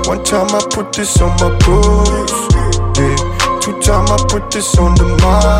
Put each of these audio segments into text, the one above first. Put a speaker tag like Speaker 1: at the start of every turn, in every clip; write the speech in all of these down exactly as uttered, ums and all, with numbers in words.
Speaker 1: One time I put this on my bros, yeah. Two time I put this on the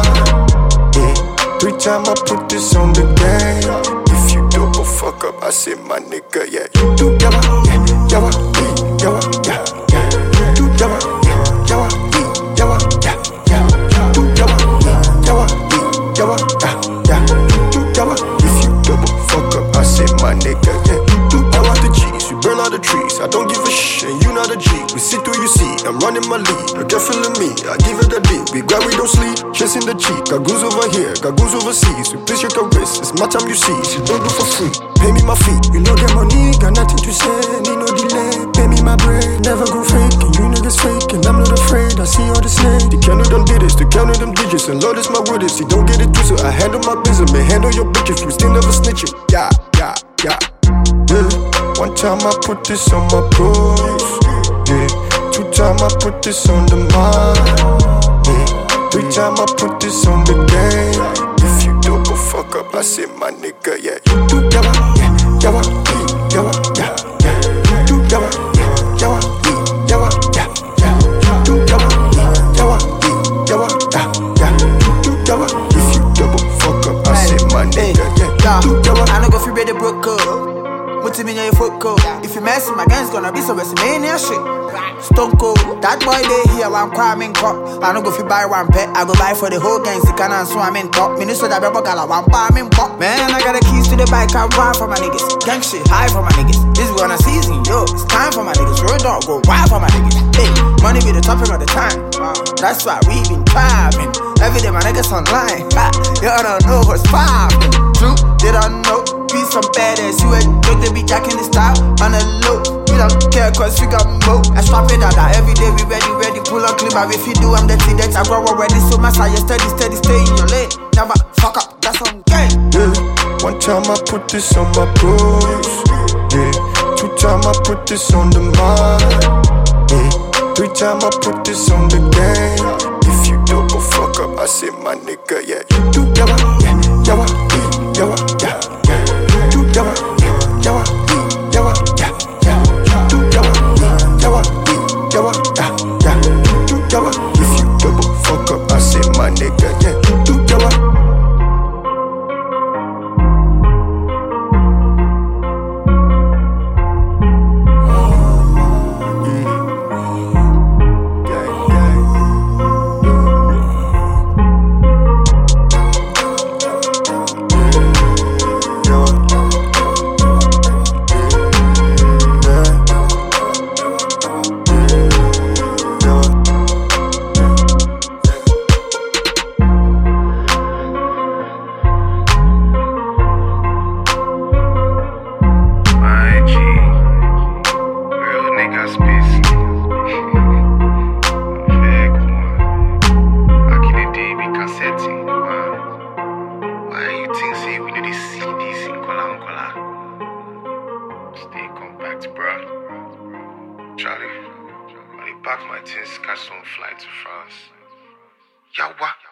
Speaker 1: mind, yeah. Three time I put this on the game. If you double fuck up, I say my nigga, yeah. You do yawa, yeah, yawa, yeah, yawa, yeah, yeah. You do yawa, yeah, yawa, yeah, yawa, yeah, yeah. You do yawa, yeah, yawa, yeah, yawa, yeah, yeah. You do yawa. If you double fuck up, I say my nigga, yeah. You do yawa. The G's, we burn all the trees. I don't give a shit, and you not a G. We see through you see, I'm running my lead. No girl feeling me, I give it a beat. We grab, we don't sleep, chasing the cheek. Got goons over here, got goons overseas. We please your wrist, it's my time you see. She don't do for free, pay me my fee. You know get money, got nothing to say, need no delay. Pay me my bread, never go fake. And you niggas fake, and I'm not afraid. I see all the snake. The counter them digits, the counter them digits. And Lord is my word, see, don't get it twisted. I handle my business, man, handle your bitches. We still never snitching. Yeah, yeah, yeah, yeah. One time I put this on my bros, yeah. Two time I put this on the mind, yeah. Three time I put this on the game. If you double fuck up, I say my nigga, yeah. You do yawa, yeah, yawa, yeah, yawa, yeah, yeah. You do yawa, yeah, yawa, yeah, yawa, yeah, yeah. You do yawa, yeah, yawa, yeah, yawa, yeah, yeah. You do yawa. If you double fuck up, I say my nigga, yeah. You do yawa.
Speaker 2: I know go fi ready broke code. Muti me your foot cold. If you mess with my gang, it's gonna be some WrestleMania shit. Stone cold. That boy they here, one crime in cup. I don't go fi buy one pet, I go buy for the whole gang. Sick and swam in top. Me no so that rebel gala one palm in pop. Man, I got the keys to the bike, I ride for my niggas. Gang shit, high for my niggas. This is one a season, yo. It's time for my niggas. Road dog go wild for my niggas. Hey, money be the topic of the time. That's why we been thriving. Every day my niggas online. Ha, you don't know what's poppin'. True, they don't know. Be some badass, you a joke, they be jacking the style on the low. We don't care cause we got mo. I strap it out every day, we ready, ready, pull up clip. But if you do, I'm the thing that I grow already. So my side, you steady, steady, stay in your lane. Never fuck up, that's on game.
Speaker 1: Yeah, one time I put this on my bros, yeah. Two time I put this on the mind, yeah. Three time I put this on the game. If you double fuck up, I say my nigga, yeah. You do yawa, yeah, yawa, yeah, yawa, yeah, yeah. You do yawa, yeah, yawa, yeah, yawa, yeah, yeah. You do yawa, yeah, yawa, yeah, yawa, yeah, yeah. You do yawa. If you double fuck up, I say my nigga, yeah. You do yawa.
Speaker 3: Stay compact, bruh. Charlie, when he pack my things, catch some flight to France. Yawa.